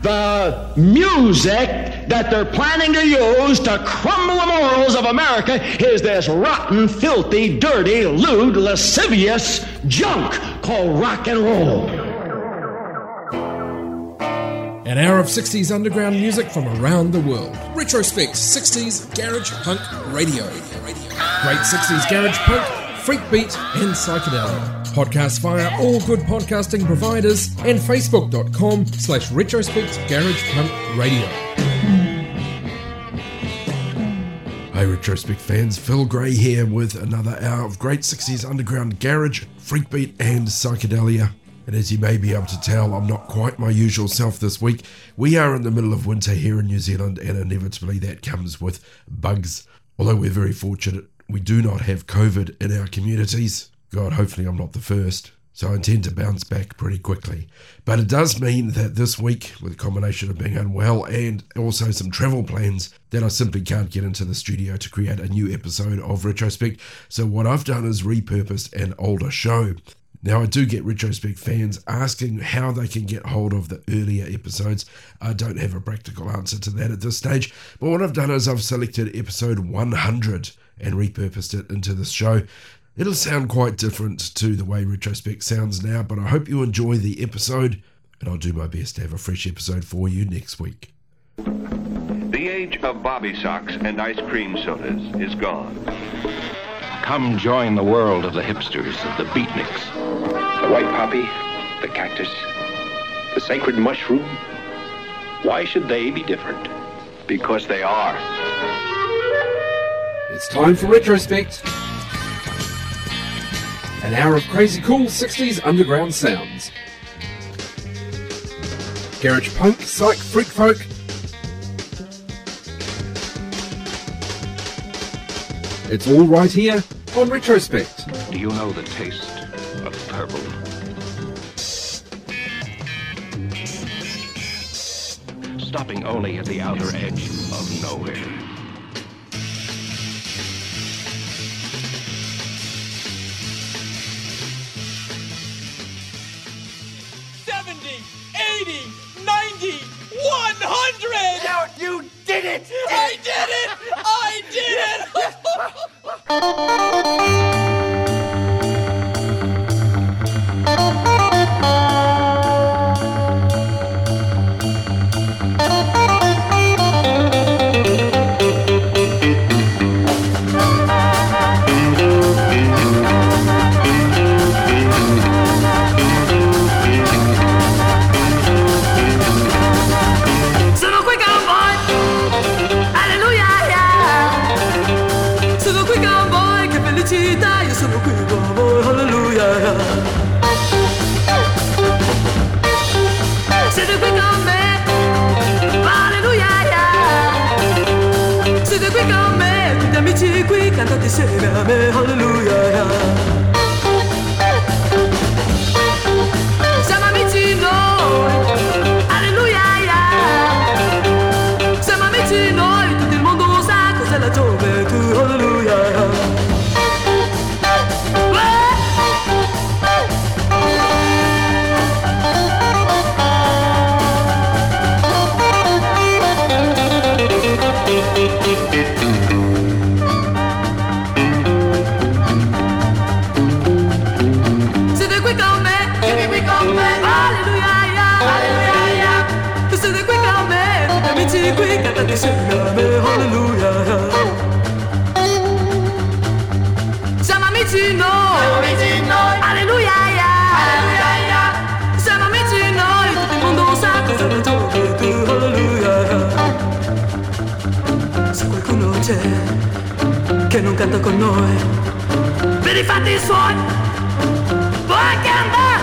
the music that they're planning to use to crumble the morals of America is this rotten, filthy, dirty, lewd, lascivious junk called rock and roll. An hour of 60s underground music from around the world. Retrospect 60s Garage Punk Radio. Great 60s Garage Punk, Freak Beat and Psychedelia. Podcast via all good podcasting providers and facebook.com/Retrospect Garage Punk Radio. Hey Retrospect fans, Phil Gray here with another hour of great 60s underground garage, freak beat and psychedelia. And as you may be able to tell, I'm not quite my usual self this week. We are in the middle of winter here in New Zealand, and inevitably that comes with bugs. Although we're very fortunate, we do not have COVID in our communities. God, hopefully I'm not the first. So I intend to bounce back pretty quickly. But it does mean that this week, with a combination of being unwell and also some travel plans, that I simply can't get into the studio to create a new episode of Retrospect. So what I've done is repurposed an older show. Now, I do get Retrospect fans asking how they can get hold of the earlier episodes. I don't have a practical answer to that at this stage, but what I've done is I've selected episode 100 and repurposed it into this show. It'll sound quite different to the way Retrospect sounds now, but I hope you enjoy the episode, and I'll do my best to have a fresh episode for you next week. The age of bobby socks and ice cream sodas is gone. Come join the world of the hipsters, of the beatniks. The white poppy, the cactus, the sacred mushroom. Why should they be different? Because they are. It's time for Retrospect. An hour of crazy cool 60s underground sounds. Garage punk, psych, freak folk. It's all right here on Retrospect. Do you know the taste of purple? Stopping only at the outer edge of nowhere. You did it! I did it! I did it! Cantate insieme a me, alleluia. Siamo amici noi, alleluia. Siamo amici noi, tutto il mondo sa cos'è la gioventù, alleluia. Qui cantate insieme a me, alleluia. Siamo amici noi, alleluia. Siamo amici noi, tutto il mondo sa cosa è la gioventù, alleluia. Se qualcuno c'è che non canta con noi, per i fatti suoi può anche andare.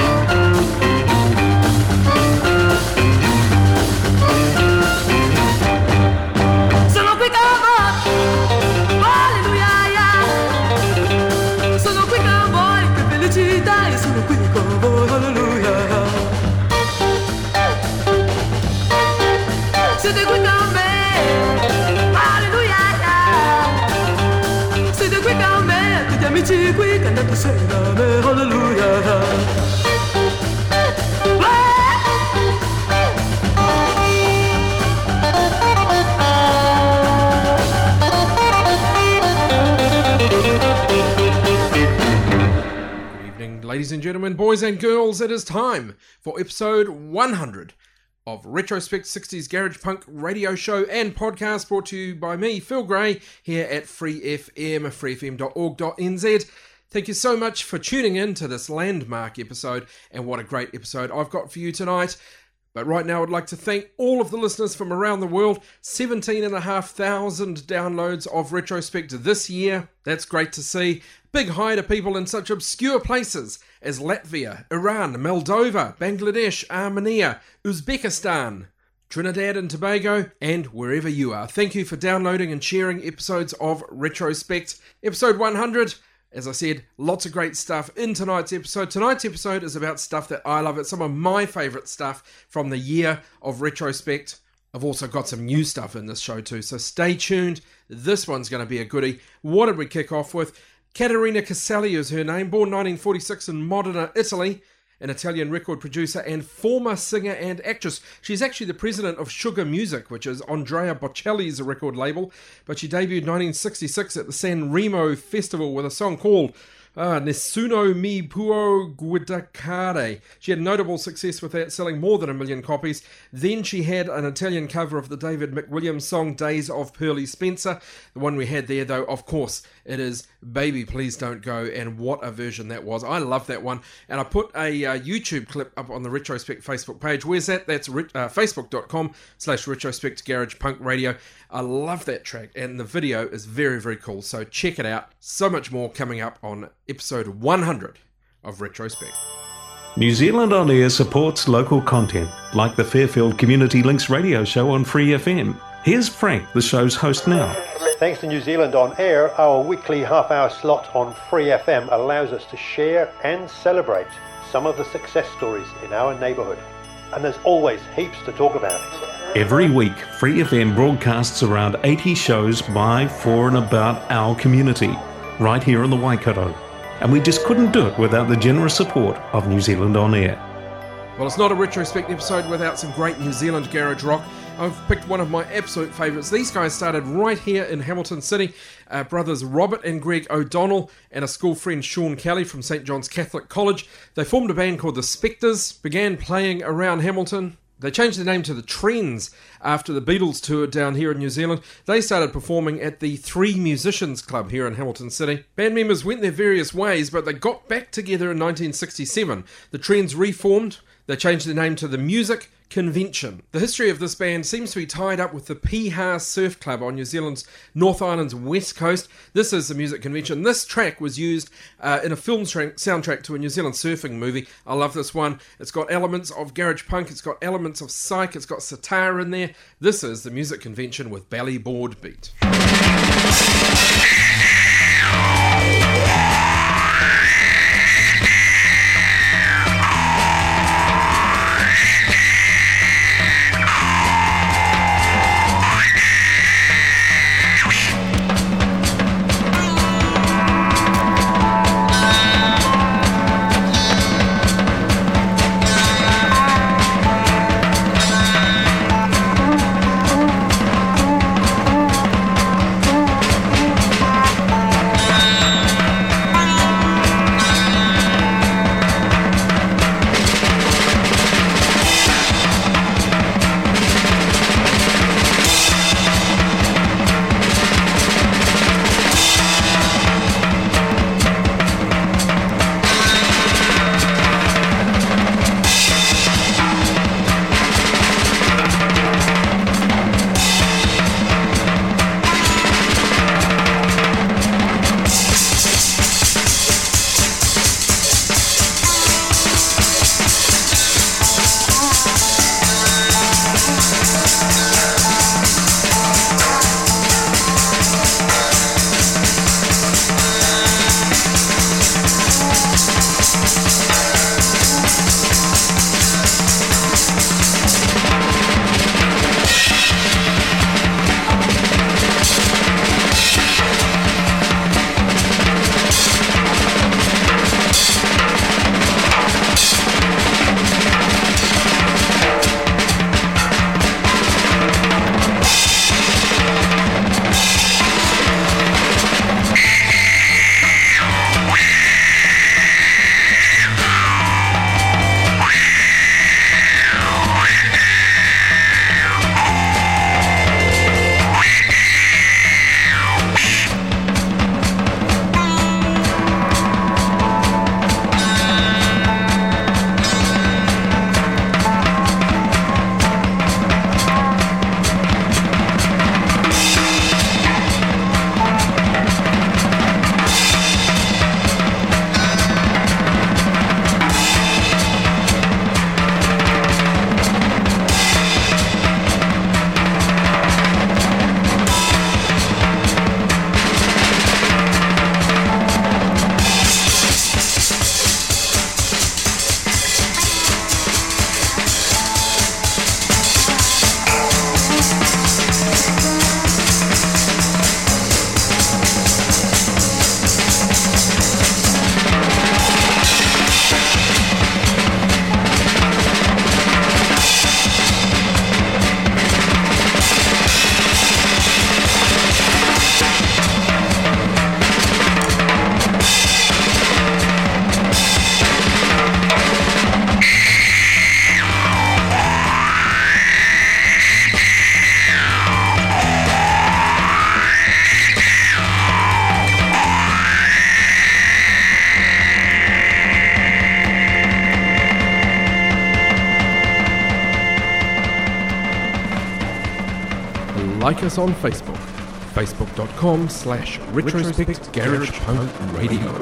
Siete qui con me, alleluia. Siete qui con me, tutti amici qui cantando insieme a me, alleluia. ladies and gentlemen, boys and girls, it is time for episode 100 of Retrospect 60s Garage Punk radio show and podcast, brought to you by me, Phil Gray, here at Free FM, freefm.org.nz. Thank you so much for tuning in to this landmark episode, and what a great episode I've got for you tonight. But right now I'd like to thank all of the listeners from around the world. 17,500 downloads of Retrospect this year. That's great to see. Big hi to people in such obscure places as Latvia, Iran, Moldova, Bangladesh, Armenia, Uzbekistan, Trinidad and Tobago, and wherever you are. Thank you for downloading and sharing episodes of Retrospect. Episode 100. As I said, lots of great stuff in tonight's episode. Tonight's episode is about stuff that I love. It's some of my favourite stuff from the year of Retrospect. I've also got some new stuff in this show too, so stay tuned. This one's going to be a goodie. What did we kick off with? Caterina Caselli is her name, born 1946 in Modena, Italy. An Italian record producer and former singer and actress. She's actually the president of Sugar Music, which is Andrea Bocelli's record label, but she debuted 1966 at the San Remo Festival with a song called Nessuno Mi Può Giudicare. She had notable success with that, selling more than 1 million copies. Then she had an Italian cover of the David McWilliams song Days of Pearly Spencer. The one we had there, though, of course, it is Baby Please Don't Go, and what a version that was. I love that one, and I put a YouTube clip up on the Retrospect Facebook page. Where's that? That's facebook.com/Retrospect Garage Punk Radio. I love that track, and the video is very, very cool, so check it out. So much more coming up on episode 100 of Retrospect. New Zealand On Air supports local content, like the Fairfield Community Links radio show on Free FM. Here's Frank, the show's host now. Thanks to New Zealand On Air, our weekly half-hour slot on Free FM allows us to share and celebrate some of the success stories in our neighbourhood. And there's always heaps to talk about. Every week, Free FM broadcasts around 80 shows by, for and about our community, right here in the Waikato. And we just couldn't do it without the generous support of New Zealand On Air. Well, it's not a Retrospect episode without some great New Zealand garage rock. I've picked one of my absolute favourites. These guys started right here in Hamilton City. Brothers Robert and Greg O'Donnell and a school friend Sean Kelly from St John's Catholic College. They formed a band called the Spectres, began playing around Hamilton. They changed their name to the Trends after the Beatles toured down here in New Zealand. They started performing at the Three Musicians Club here in Hamilton City. Band members went their various ways, but they got back together in 1967. The Trends reformed. They changed their name to the Music Convention. The history of this band seems to be tied up with the Piha Surf Club on New Zealand's North Island's west coast. This is the Music Convention. This track was used in a film soundtrack to a New Zealand surfing movie. I love this one. It's got elements of garage punk, it's got elements of psych, it's got sitar in there. This is the Music Convention with Ballyboard Beat. like us on Facebook, facebook.com/Retrospect Garage Punk Radio.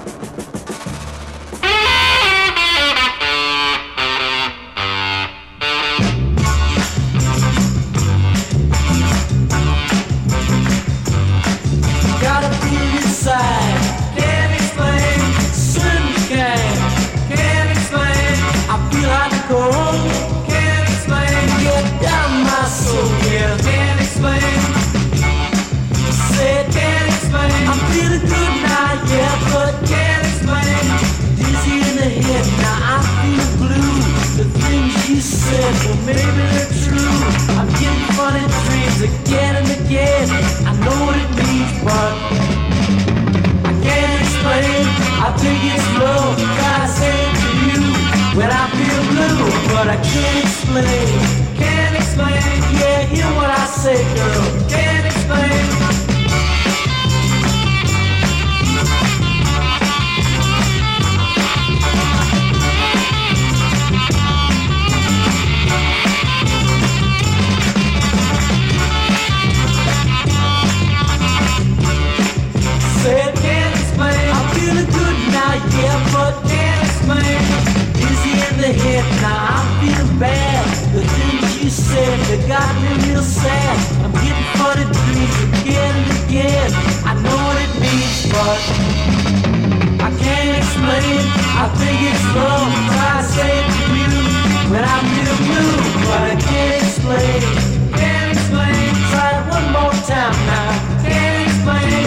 Can't explain, certainly can't explain. I feel like cold, can't explain. Get down my soul, yeah, can't explain. Said can't explain. I'm feeling good now, yeah, but can't explain. Dizzy in the head, now I feel blue. The things you said, well maybe they're true. I'm getting funny dreams again and again. I know what it means, but can't explain, I think it's love. Gotta say it to you when I feel blue, but I can't explain. Can't explain, yeah, hear what I say, girl. Can't explain. Said can't explain. I'm feeling good now, yeah, but can't explain. Dizzy in the head, now I'm feeling bad. The things you said, they got me real sad. I'm getting funny dreams again and again. I know what it means, but I can't explain. I think it's love. Try to say it to you when I feel blue, but I can't explain. Can't explain. Try it one more time now. Can't explain.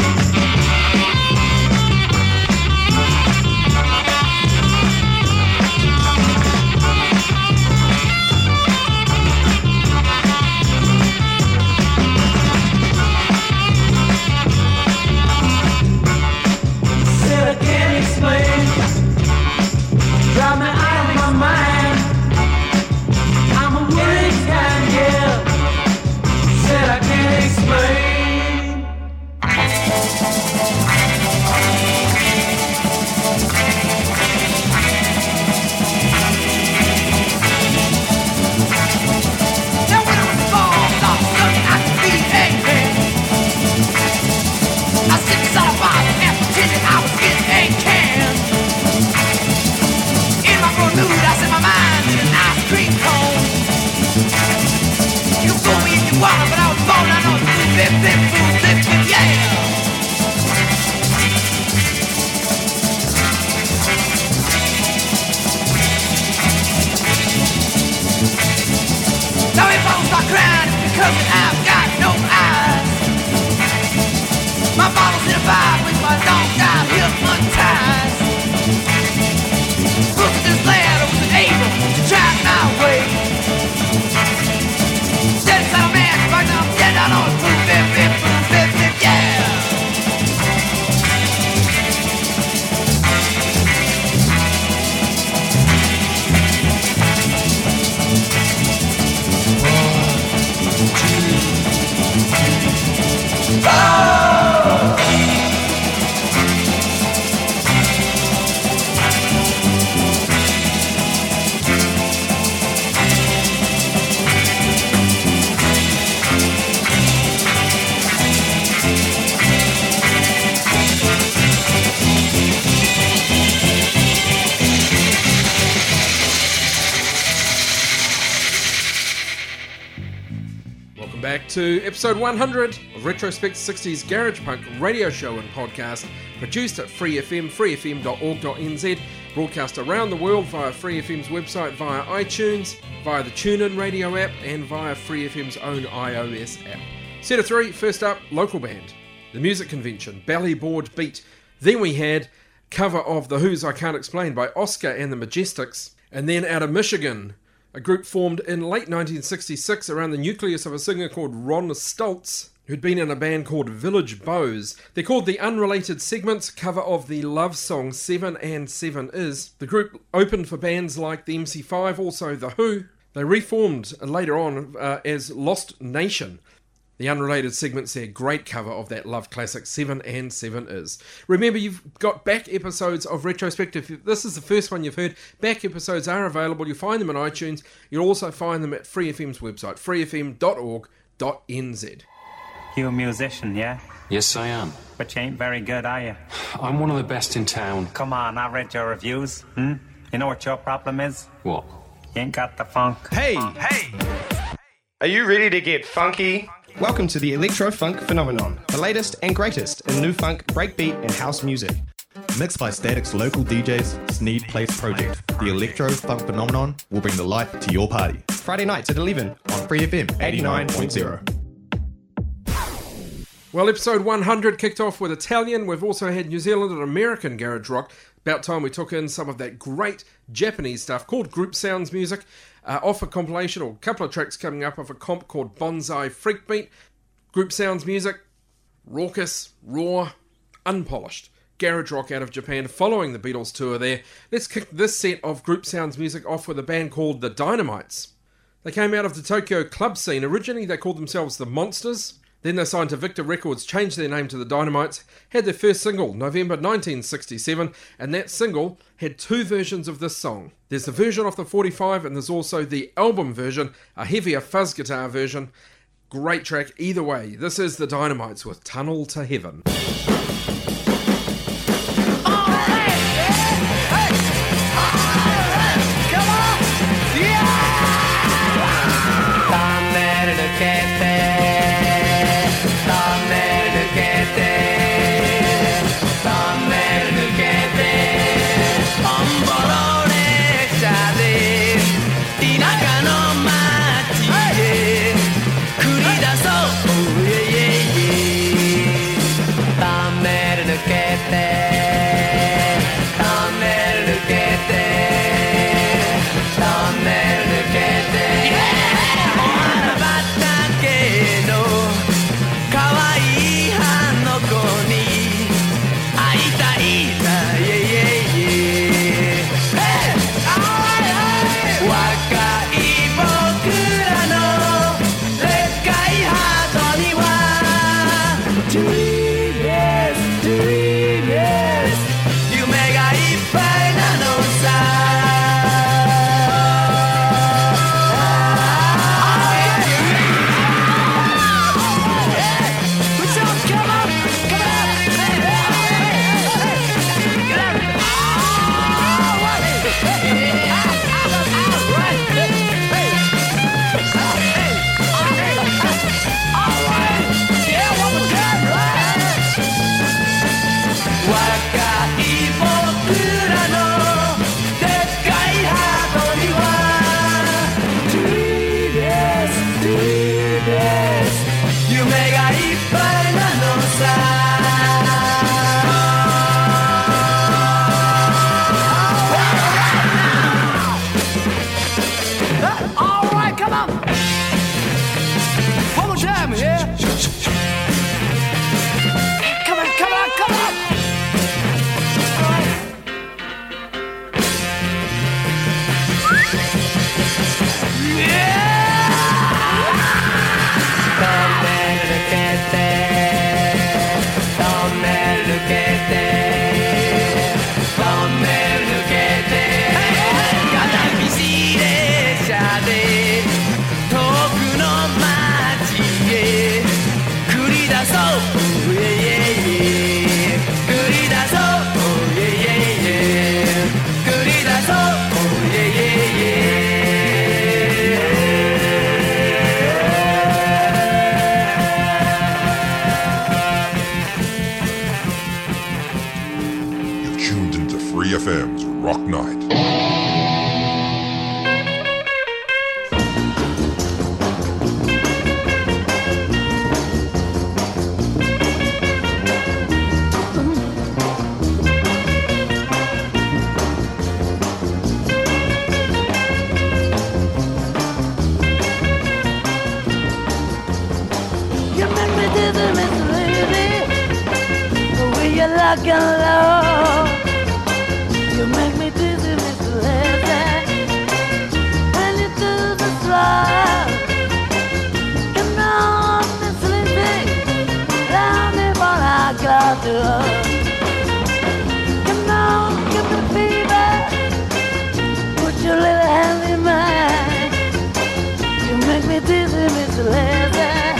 Drive me out of my mind. I'm a willing kind, yeah. Said I can't explain. Now when I was born, lost, nothing I could be angry. I sit inside a box and pretended I was getting a can. Nude, I set my mind in an ice cream cone. You throw me in your water, but I was born out on flip, yeah. Now if I start crying, it's because I've got no eyes. My bottle's in a vibe with my long dive heels untied. Look at this lad, I wasn't able to drive my way. Dead inside a man, right now I'm dead out on flip, yeah. Back to episode 100 of Retrospect 60s Garage Punk radio show and podcast, produced at Free FM, freefm.org.nz, broadcast around the world via Free FM's website, via iTunes, via the TuneIn radio app, and via Free FM's own iOS app. Set of three, first up, local band, The Music Convention, Ballyboard Beat. Then we had cover of The Who's I Can't Explain by Oscar and the Majestics, and then out of Michigan, a group formed in late 1966 around the nucleus of a singer called Ron Stoltz, who'd been in a band called Village Bows. They're called The Unrelated Segments, cover of the love song 7 and 7 Is. The group opened for bands like the MC5, also The Who. They reformed later on as Lost Nation. The Unrelated Segments, their great cover of that love classic 7 and 7 Is. Remember, you've got back episodes of Retrospect. If this is the first one you've heard, back episodes are available. You'll find them on iTunes. You'll also find them at Free FM's website, freefm.org.nz. You a musician, yeah? Yes, I am. But you ain't very good, are you? I'm one of the best in town. Come on, I read your reviews. You know what your problem is? What? You ain't got the funk. Hey! Are you ready to get funky? Welcome to the Electro Funk Phenomenon, the latest and greatest in new funk, breakbeat and house music. Mixed by Static's local DJs, Sneed Place Project. The Electro Funk Phenomenon will bring the life to your party. Friday nights at 11 on Free FM 89.0. Well, episode 100 kicked off with Italian. We've also had New Zealand and American garage rock. About time we took in some of that great Japanese stuff called Group Sounds music. Off a compilation, or a couple of tracks coming up off a comp called Bonsai Freakbeat. Group Sounds music, raucous, raw, unpolished. Garage rock out of Japan following the Beatles tour there. Let's kick this set of Group Sounds music off with a band called the Dynamites. They came out of the Tokyo club scene. Originally they called themselves the Monsters. Then they signed to Victor Records, changed their name to the Dynamites, had their first single, November 1967, and that single had two versions of this song. There's the version off the 45, and there's also the album version, a heavier fuzz guitar version. Great track either way. This is the Dynamites with Tunnel to Heaven. FM's Rock Night. Rock and roll, you make me dizzy, Miss Lazy. When you do the slide, come on, Miss Lazy, down before I got to her. Come on, give me fever, put your little hand in mine. You make me dizzy, Miss Lazy.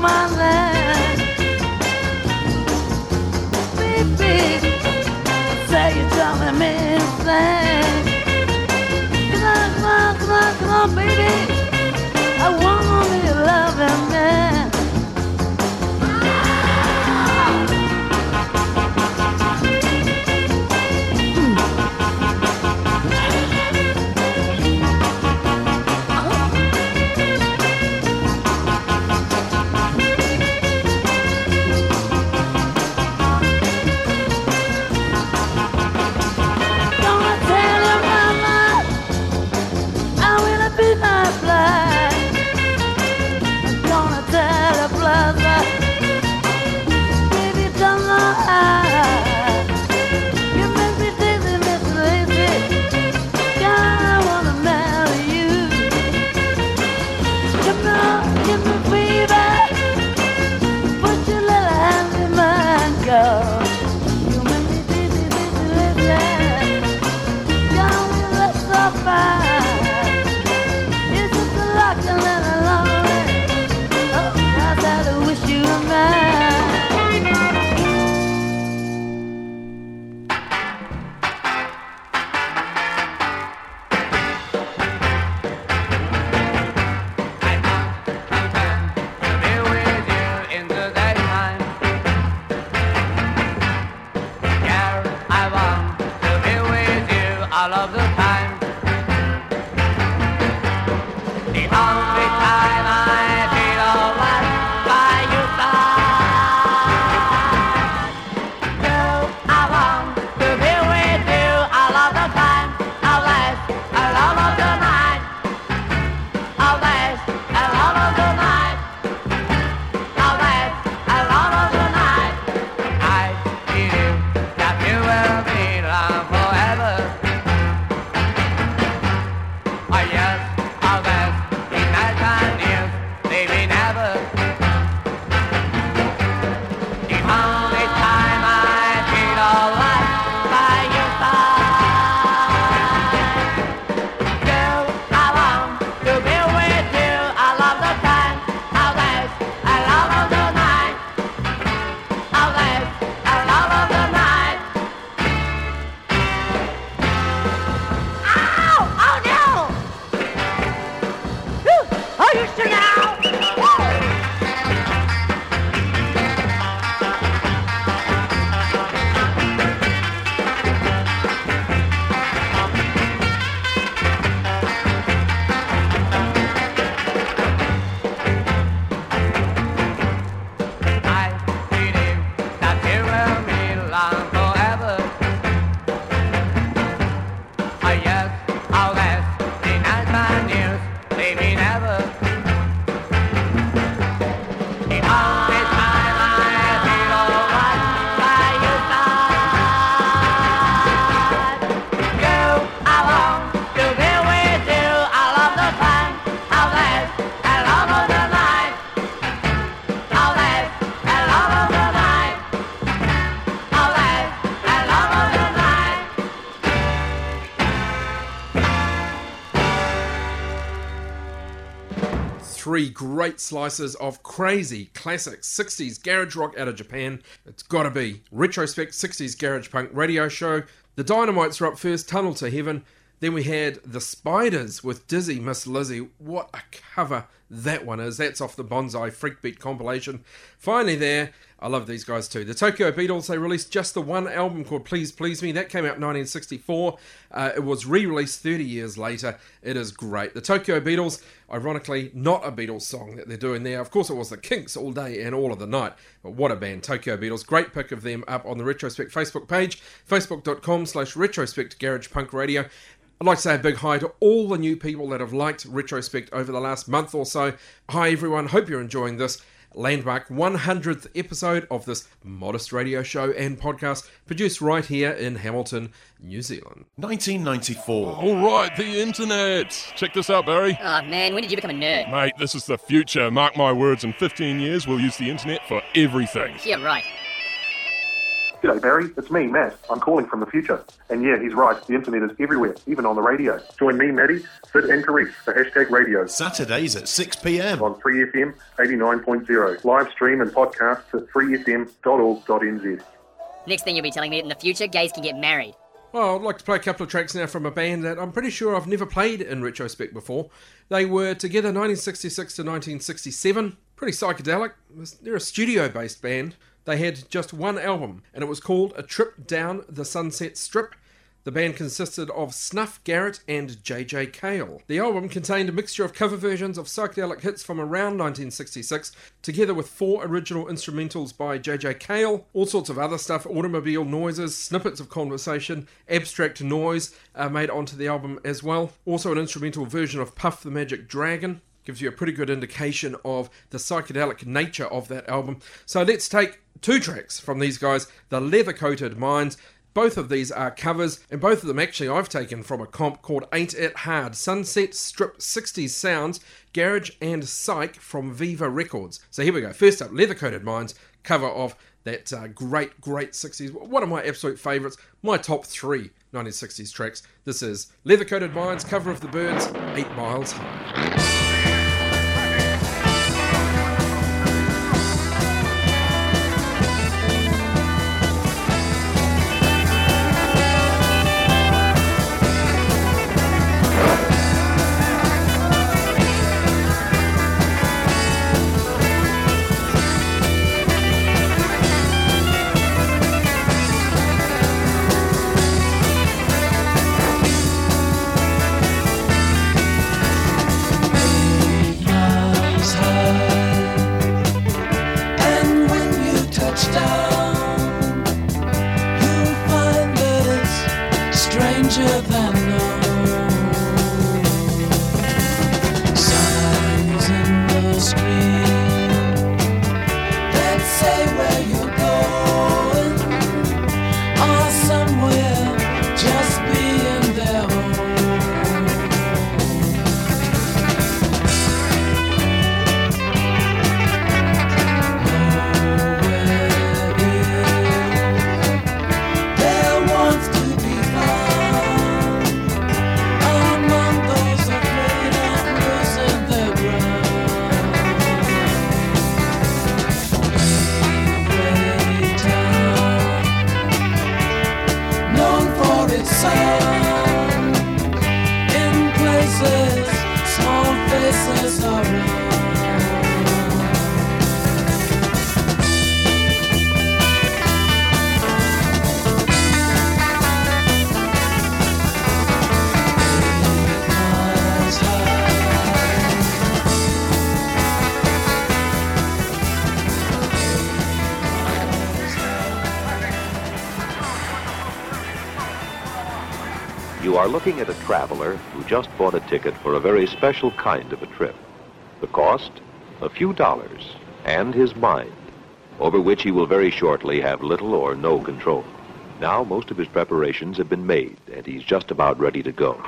my land. Baby, say you tell me anything. Come on, baby. I wanna be a loving man. Three great slices of crazy classic 60s garage rock out of Japan. It's gotta be Retrospect 60s Garage Punk radio show. The Dynamites were up first, Tunnel to Heaven. Then we had The Spiders with Dizzy Miss Lizzie. What a cover that one is. That's off the Bonsai Freakbeat compilation. Finally there, I love these guys too. The Tokyo Beatles, they released just the one album called Please Please Me. That came out in 1964. It was re-released 30 years later. It is great. The Tokyo Beatles, ironically, not a Beatles song that they're doing there. Of course, it was the Kinks all day and all of the night. But what a band, Tokyo Beatles. Great pick of them up on the Retrospect Facebook page, facebook.com/Retrospect Garage Punk Radio. I'd like to say a big hi to all the new people that have liked Retrospect over the last month or so. Hi everyone, hope you're enjoying this landmark 100th episode of this modest radio show and podcast produced right here in Hamilton, New Zealand. 1994. All right, the internet. Check this out, Barry. Oh man, when did you become a nerd? Mate, this is the future. Mark my words, in 15 years we'll use the internet for everything. Yeah, right. G'day, Barry. It's me, Matt. I'm calling from the future. And yeah, he's right. The internet is everywhere, even on the radio. Join me, Maddie, Sid and Therese for #radio. Saturdays at 6 p.m. on Free FM 89.0. Live stream and podcasts at freefm.org.nz. Next thing you'll be telling me that in the future, gays can get married. Well, I'd like to play a couple of tracks now from a band that I'm pretty sure I've never played in retrospect before. They were together 1966 to 1967. Pretty psychedelic. They're a studio-based band. They had just one album, and it was called A Trip Down the Sunset Strip. The band consisted of Snuff Garrett and J.J. Cale. The album contained a mixture of cover versions of psychedelic hits from around 1966, together with 4 original instrumentals by J.J. Cale, all sorts of other stuff, automobile noises, snippets of conversation, abstract noise made onto the album as well. Also an instrumental version of Puff the Magic Dragon. Gives you a pretty good indication of the psychedelic nature of that album. So let's take 2 tracks from these guys, The Leather Coated Minds. Both of these are covers, and both of them actually I've taken from a comp called Ain't It Hard, Sunset Strip 60s Sounds, Garage and Psych from Viva Records. So here we go. First up, Leather Coated Minds, cover of that great 60s, one of my absolute favourites, my top 3 1960s tracks. This is Leather Coated Minds, cover of The Byrds, 8 Miles High. You are looking at a traveler who just bought a ticket for a very special kind of a trip. The cost? A few dollars, and his mind, over which he will very shortly have little or no control. Now most of his preparations have been made, and he's just about ready to go.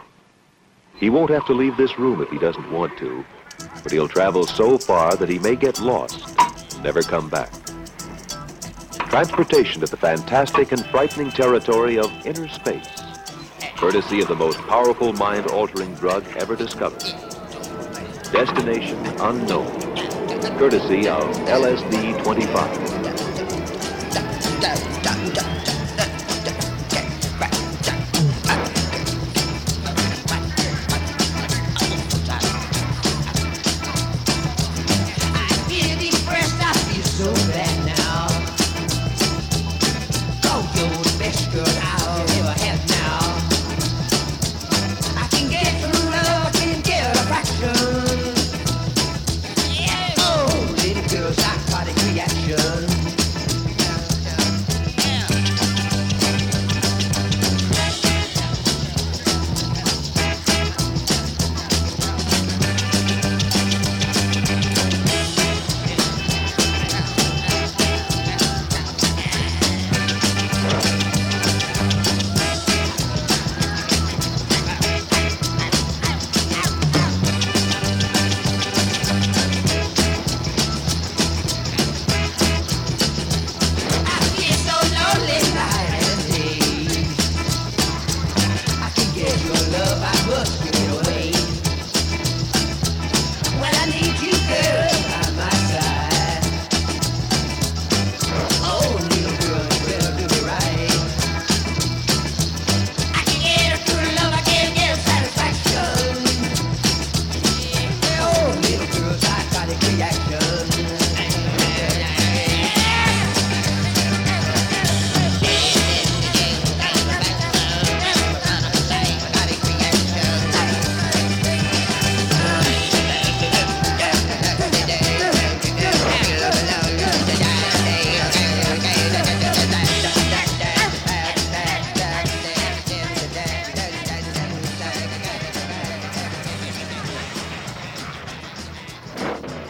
He won't have to leave this room if he doesn't want to, but he'll travel so far that he may get lost and never come back. Transportation to the fantastic and frightening territory of inner space, courtesy of the most powerful mind-altering drug ever discovered. Destination unknown, courtesy of LSD-25. Reaction.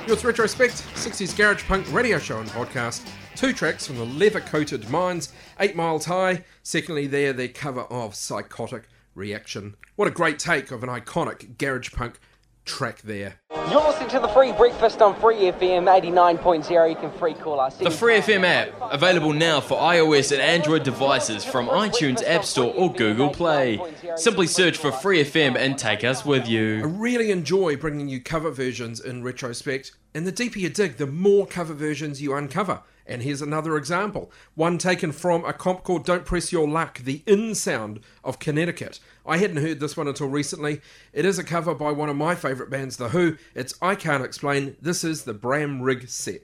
It's Retrospect, 60s Garage Punk radio show and podcast. 2 tracks from the Leather-Coated Minds, 8 Miles High. Secondly there, their cover of Psychotic Reaction. What a great take of an iconic garage punk track there. You're listening to the Free Breakfast on Free FM 89.0. You can free call us. The Free FM app, available now for iOS and Android devices from iTunes App Store or Google Play. Simply search for Free FM and take us with you. I really enjoy bringing you cover versions in Retrospect, and the deeper you dig, the more cover versions you uncover. And here's another example, one taken from a comp called Don't Press Your Luck, the In Sound of Connecticut. I hadn't heard this one until recently. It is a cover by one of my favourite bands, The Who. It's I Can't Explain. This is the Bram Rig Set.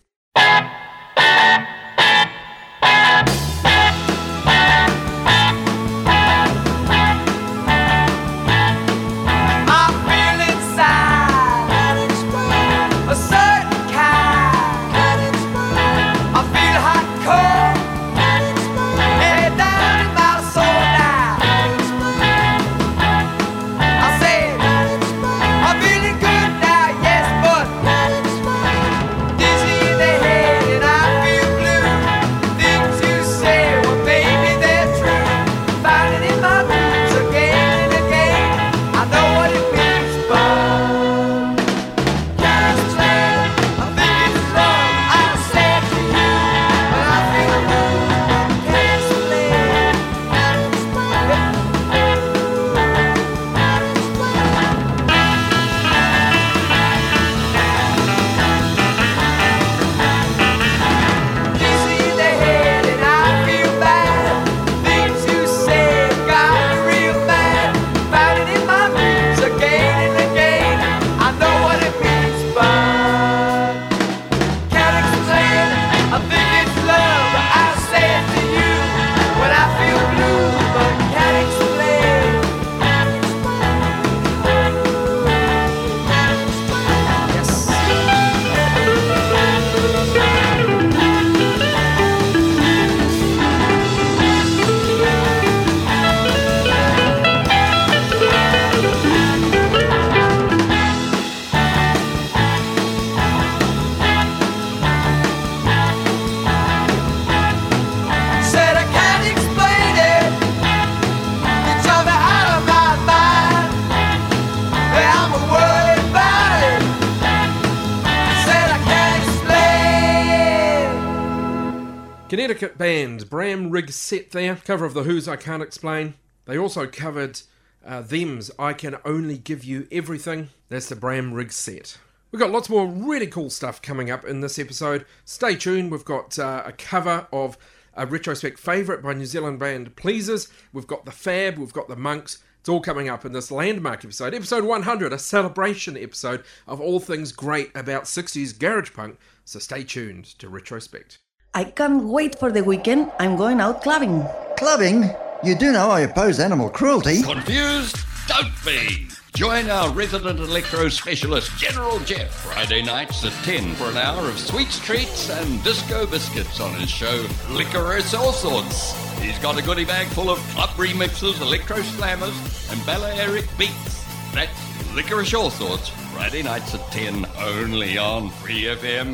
Connecticut band, Bram Rig Set there. Cover of The Who's I Can't Explain. They also covered Them's I Can Only Give You Everything. That's the Bram Rig Set. We've got lots more really cool stuff coming up in this episode. Stay tuned. We've got a cover of a Retrospect favourite by New Zealand band Pleasers. We've got the Fab. We've got the Monks. It's all coming up in this landmark episode. Episode 100, a celebration episode of all things great about 60s garage punk. So stay tuned to Retrospect. I can't wait for the weekend. I'm going out clubbing. Clubbing? You do know I oppose animal cruelty. Confused? Don't be! Join our resident electro specialist, General Jeff, Friday nights at 10 for an hour of sweets, treats and disco biscuits on his show, Licorice All Sorts. He's got a goodie bag full of club remixes, electro slammers and Balearic beats. That's Licorice All Sorts, Friday nights at 10, only on Free FM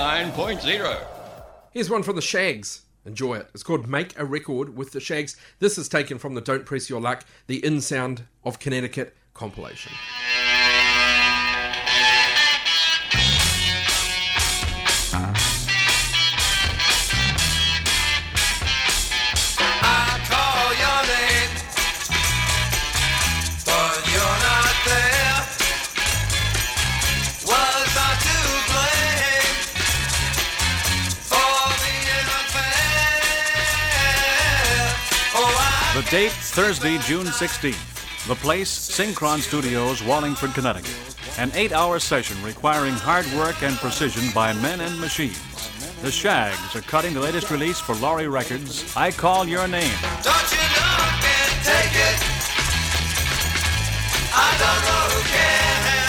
89.0. Here's one from the Shags. Enjoy it. It's called Make a Record with the Shags. This is taken from the Don't Press Your Luck, the In Sound of Connecticut compilation. The date, Thursday, June 16th. The place, Synchron Studios, Wallingford, Connecticut. An 8-hour session requiring hard work and precision by men and machines. The Shags are cutting the latest release for Laurie Records, I Call Your Name. Don't you know I can't take it? I don't know who can.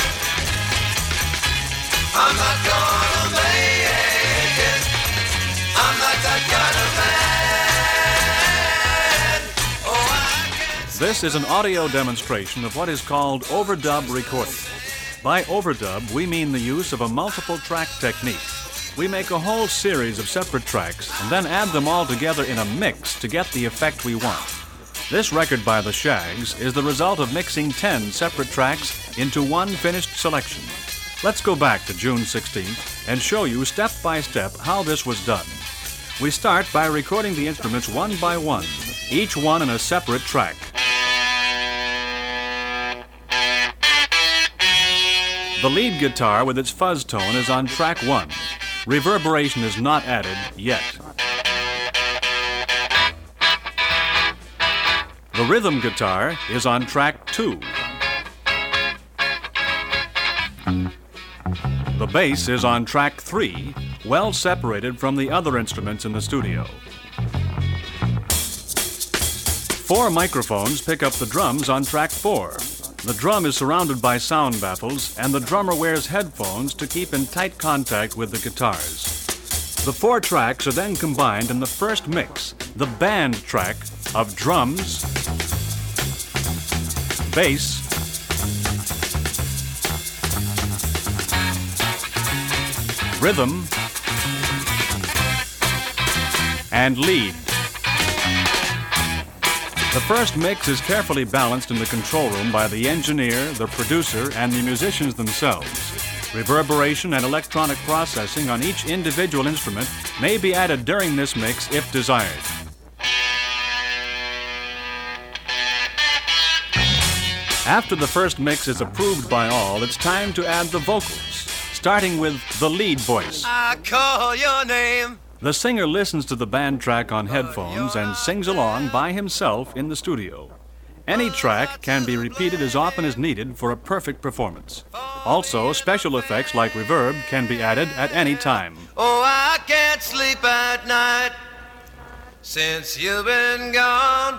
I'm not gonna make it. I'm not that kind of man. This is an audio demonstration of what is called overdub recording. By overdub, we mean the use of a multiple track technique. We make a whole series of separate tracks and then add them all together in a mix to get the effect we want. This record by the Shags is the result of mixing 10 separate tracks into one finished selection. Let's go back to June 16th and show you step by step how this was done. We start by recording the instruments one by one, each one in a separate track. The lead guitar with its fuzz tone is on track 1. Reverberation is not added yet. The rhythm guitar is on track 2. The bass is on track 3, well separated from the other instruments in the studio. 4 microphones pick up the drums on track 4. The drum is surrounded by sound baffles, and the drummer wears headphones to keep in tight contact with the guitars. The 4 tracks are then combined in the first mix, the band track of drums, bass, rhythm, and lead. The first mix is carefully balanced in the control room by the engineer, the producer, and the musicians themselves. Reverberation and electronic processing on each individual instrument may be added during this mix if desired. After the first mix is approved by all, it's time to add the vocals, starting with the lead voice. I call your name. The singer listens to the band track on headphones and sings along by himself in the studio. Any track can be repeated as often as needed for a perfect performance. Also, special effects like reverb can be added at any time. Oh, I can't sleep at night since you've been gone.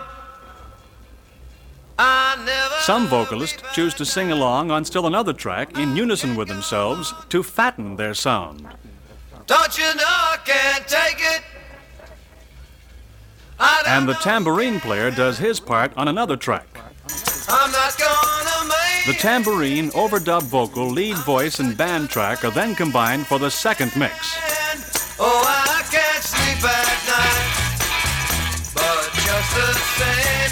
I never. Some vocalists choose to sing along on still another track in unison with themselves to fatten their sound. Don't you know I can't take it? And the tambourine player does his part on another track. I'm not gonna make The tambourine, overdub vocal, lead voice, and band track are then combined for the second mix. Oh, I can't sleep at night, but just the same,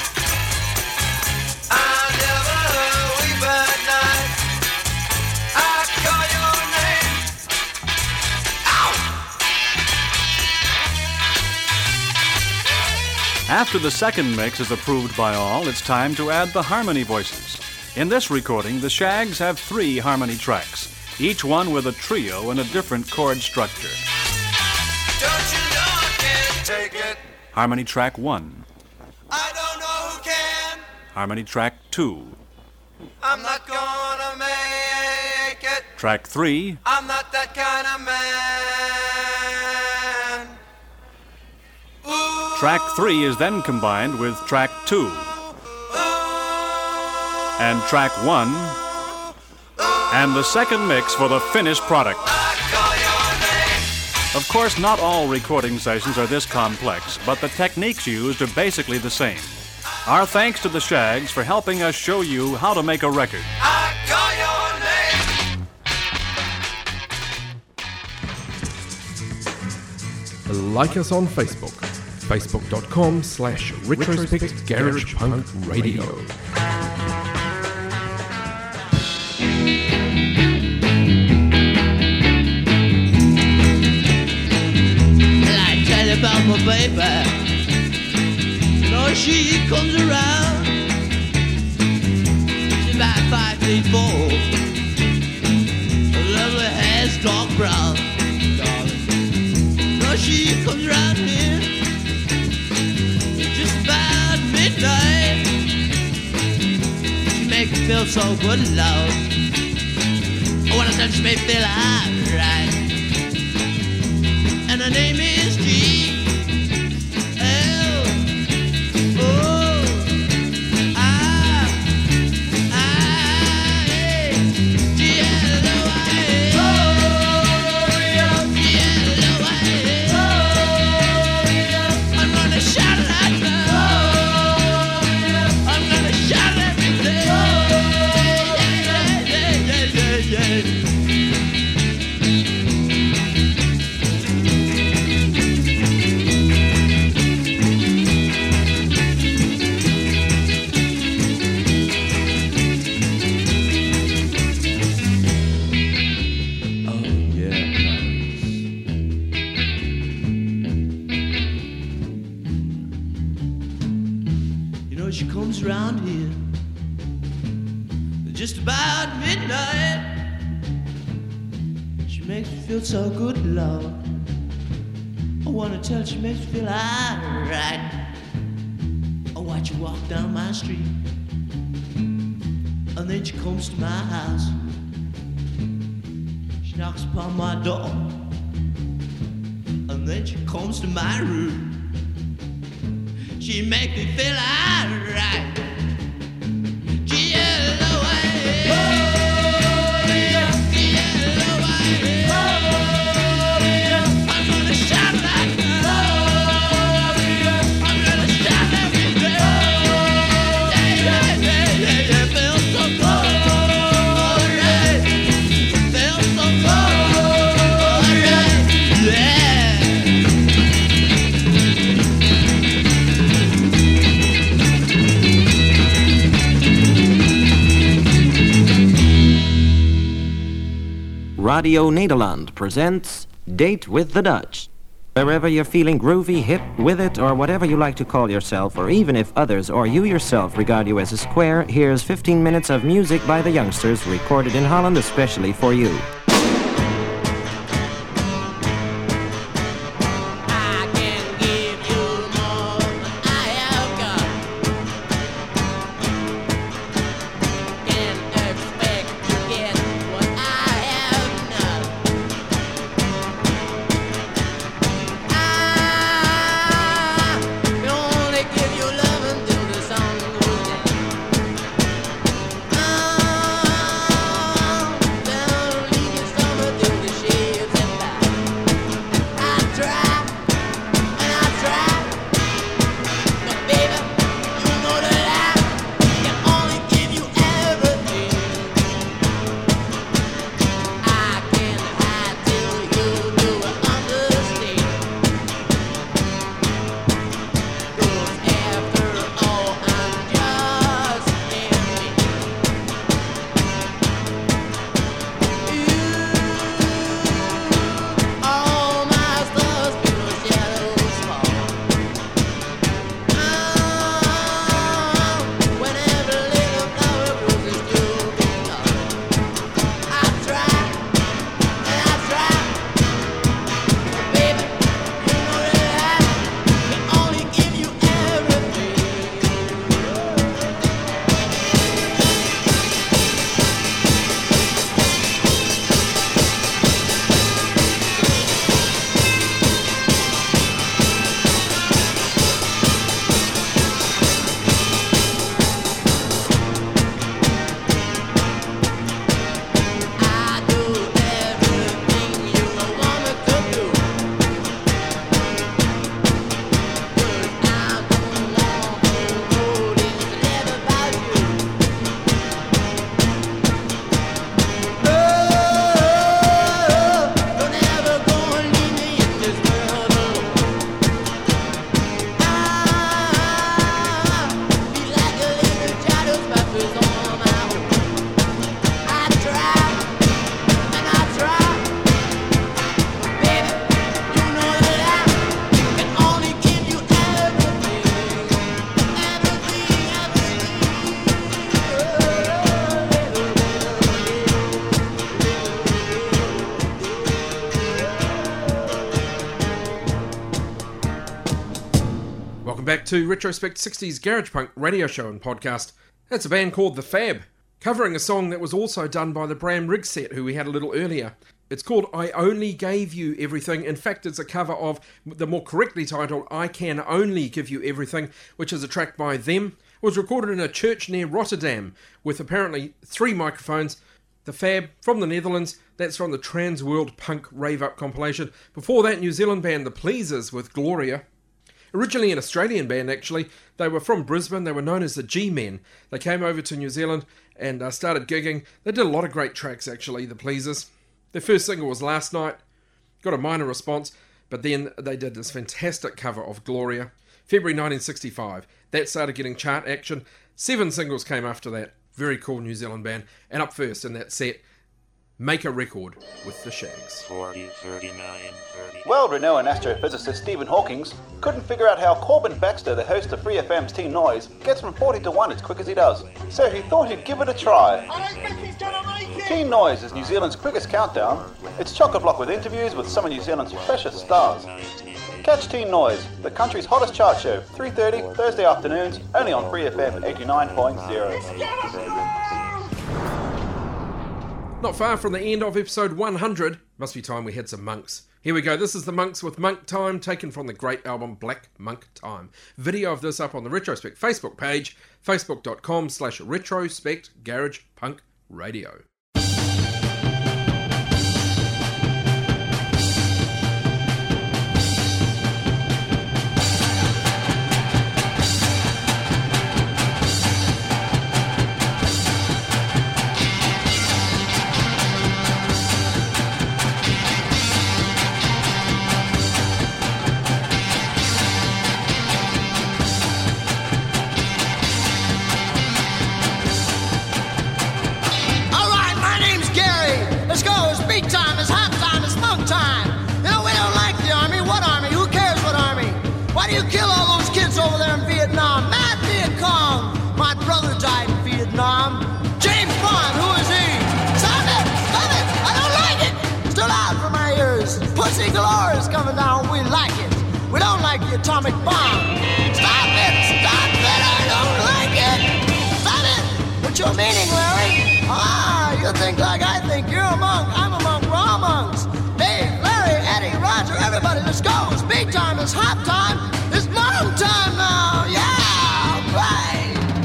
I never weep at night. I call your name. After the second mix is approved by all, it's time to add the harmony voices. In this recording, the Shags have 3 harmony tracks, each one with a trio and a different chord structure. Don't you know I can't take it? Harmony track 1. I don't know who can. Harmony track 2. I'm not gonna make it. Track 3. I'm not that kind of man. Ooh. Track 3 is then combined with track 2. And track 1. And the second mix for the finished product. Of course, not all recording sessions are this complex, but the techniques used are basically the same. Our thanks to the Shags for helping us show you how to make a record. I call your name. Like us on Facebook, facebook.com/Retrospect Garage Punk Radio. About my baby, no, she comes around. She's about 5'4", lovely hair's dark brown, darling. No, she comes around here just about midnight. She makes me feel so good and loud. I wanna touch me feel alright. And her name is G. just about midnight. She makes me feel so good, Lord. I wanna tell her she makes me feel alright. I watch her walk down my street, and then she comes to my house. She knocks upon my door, and then she comes to my room. She makes me feel alright. Radio Nederland presents Date with the Dutch. Wherever you're feeling groovy, hip, with it, or whatever you like to call yourself, or even if others or you yourself regard you as a square, here's 15 minutes of music by the youngsters recorded in Holland especially for you. Back to Retrospect 60s Garage Punk radio show and podcast. That's a band called The Fab, covering a song that was also done by the Bram Riggs set, who we had a little earlier. It's called I Only Gave You Everything. In fact, it's a cover of the more correctly titled I Can Only Give You Everything, which is a track by them. It was recorded in a church near Rotterdam with apparently 3 microphones. The Fab from the Netherlands, that's from the Trans World Punk Rave Up compilation. Before that, New Zealand band The Pleasers with Gloria. Originally an Australian band, actually. They were from Brisbane. They were known as the G-Men. They came over to New Zealand and started gigging. They did a lot of great tracks, actually, The Pleasers. Their first single was Last Night. Got a minor response, but then they did this fantastic cover of Gloria. February 1965. That started getting chart action. 7 singles came after that. Very cool New Zealand band. And up first in that set, Make a record with the Shags. 40, 39, 30. World-renowned astrophysicist Stephen Hawking couldn't figure out how Corbin Baxter, the host of Free FM's Teen Noise, gets from 40 to 1 as quick as he does. So he thought he'd give it a try. I don't think he's gonna make it! Teen Noise is New Zealand's quickest countdown. It's chock-a-block with interviews with some of New Zealand's freshest stars. Catch Teen Noise, the country's hottest chart show, 3:30 Thursday afternoons, only on Free FM 89.0. Not far from the end of episode 100. Must be time we had some Monks. Here we go. This is the Monks with Monk Time, taken from the great album Black Monk Time. Video of this up on the Retrospect Facebook page, facebook.com/Retrospect Garage Punk Radio. Pussy galore is coming down, we like it. We don't like the atomic bomb. Stop it, I don't like it. Stop it. What's your meaning, Larry? Ah, you think like I think. You're a monk, I'm a monk, we're all monks. Dave, Larry, Eddie, Roger, everybody, let's go. It's beat time, it's hop time, it's monk time now. Yeah, right.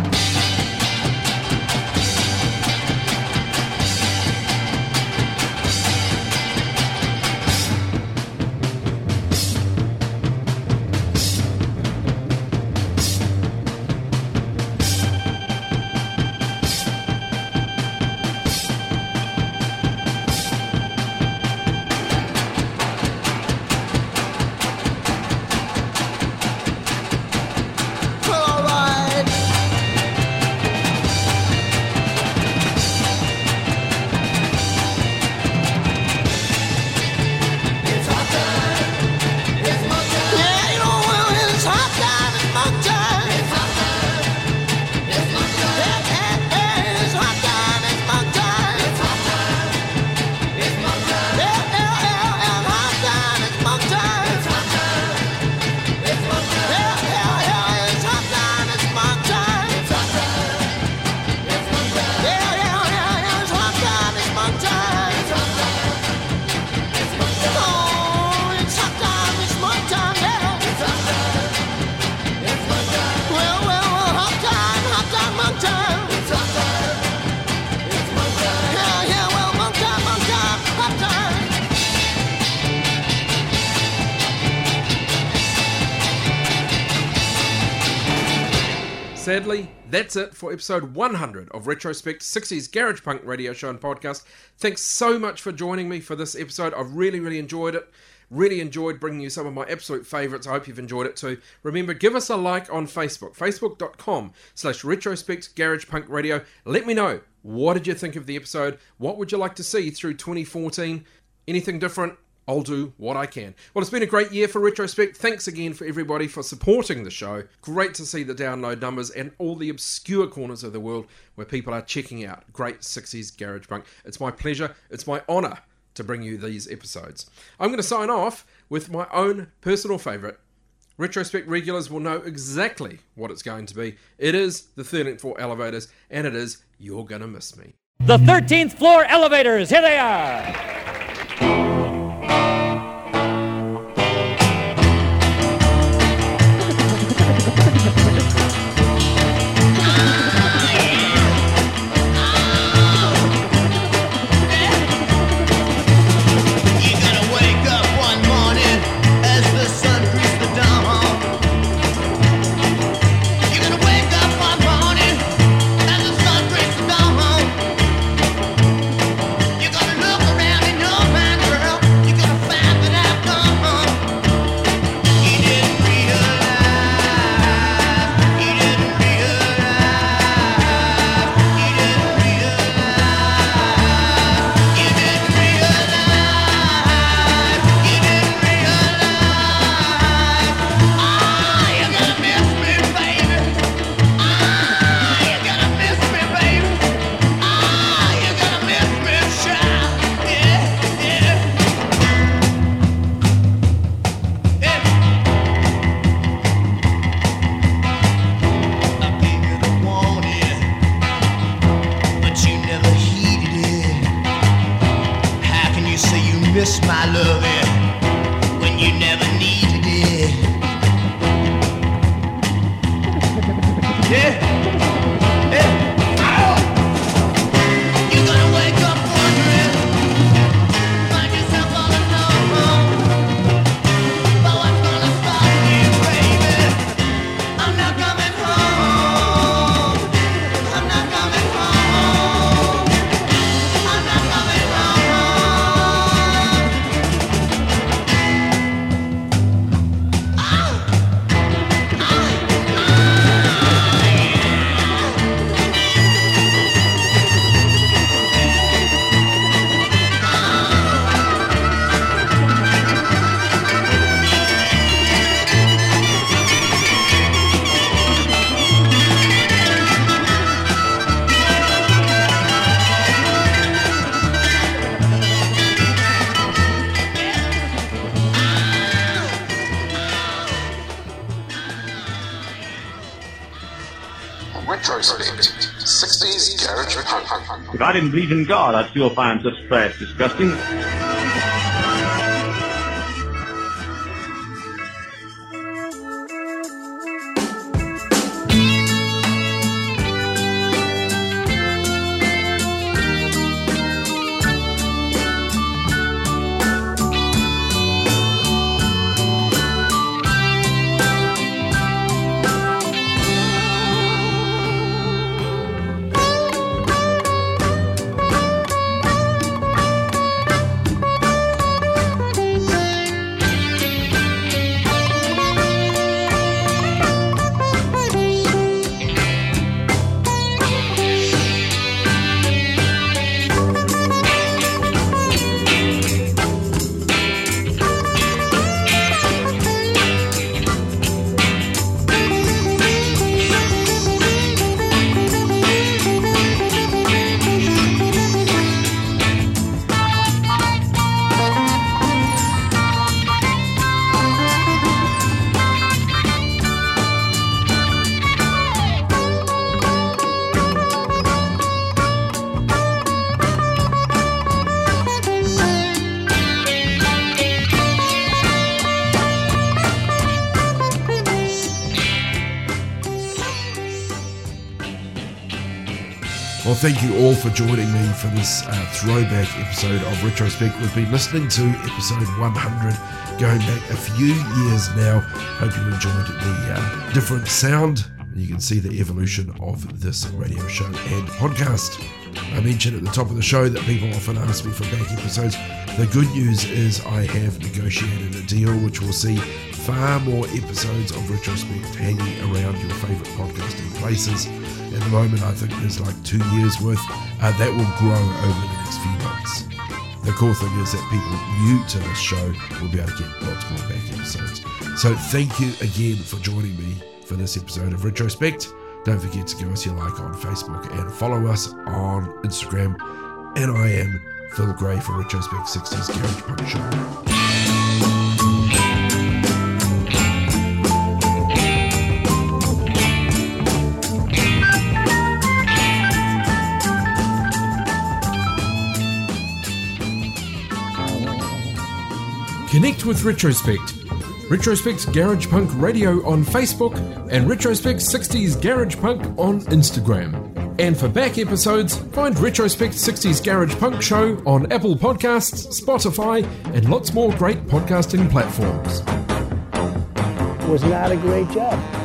Sadly, that's it for episode 100 of Retrospect 60s Garage Punk Radio Show and Podcast. Thanks so much for joining me for this episode. I've really enjoyed it. Really enjoyed bringing you some of my absolute favourites. I hope you've enjoyed it too. Remember, give us a like on Facebook, facebook.com/Retrospect Garage Punk Radio. Let me know, what did you think of the episode? What would you like to see through 2014? Anything different? I'll do what I can. Well, it's been a great year for Retrospect. Thanks again for everybody for supporting the show. Great to see the download numbers and all the obscure corners of the world where people are checking out great 60s garage punk. It's my pleasure, it's my honour to bring you these episodes. I'm going to sign off with my own personal favourite. Retrospect regulars will know exactly what it's going to be. It is the 13th floor elevators, and it is You're Gonna Miss Me. The 13th floor elevators, here they are! You're gonna look around in your mind, girl. You're gonna find miss my loving when you never needed it. Yeah. You're gonna wake up wondering, find yourself all alone. But what's gonna stop you, baby? I'm not coming home. I'm not coming home. I'm not coming Retrospect, 60s Garage Punk. If I didn't believe in God, I'd still find such trash disgusting. Well, thank you all for joining me for this throwback episode of Retrospect. We've been listening to episode 100, going back a few years now. Hope you enjoyed the different sound. You can see the evolution of this radio show and podcast. I mentioned at the top of the show that people often ask me for back episodes. The good news is I have negotiated a deal which will see far more episodes of Retrospect hanging around your favourite podcasting places. At the moment, I think there's like 2 years worth. That will grow over the next few months. The cool thing is that people new to this show will be able to get lots more back episodes. So thank you again for joining me for this episode of Retrospect. Don't forget to give us your like on Facebook and follow us on Instagram. And I am Phil Gray for Retrospect 60s Garage Punk Show. Connect with Retrospect. Retrospect's Garage Punk Radio on Facebook and Retrospect 60s Garage Punk on Instagram. And for back episodes, find Retrospect 60s Garage Punk Show on Apple Podcasts, Spotify, and lots more great podcasting platforms. Was not a great job.